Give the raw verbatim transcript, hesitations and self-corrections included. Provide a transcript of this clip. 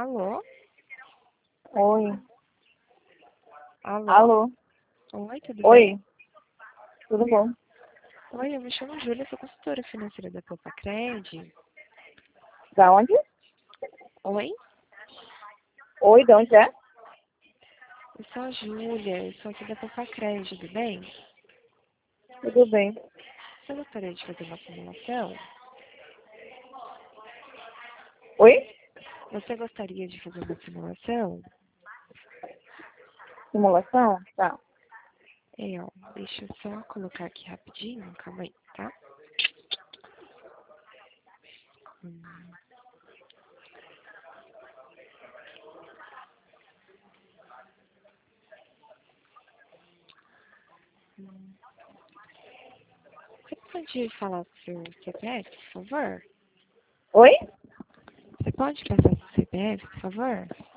Alô? Oi. Alô? Alô? Oi, tudo Oi. bem? Tudo bom? Oi, eu me chamo Júlia, sou consultora financeira da Copacred. Da onde? Oi? Oi, de onde é? Eu sou a Júlia, eu sou aqui da Copacred, tudo bem? Tudo bem. Você gostaria de fazer uma simulação? Oi? Você gostaria de fazer uma simulação? Simulação? Tá. É, ó, deixa eu só colocar aqui rapidinho, calma aí, tá? Hum. Hum. Você pode falar o seu C P F, por favor? Oi? Você pode passar o seu C P F, por favor?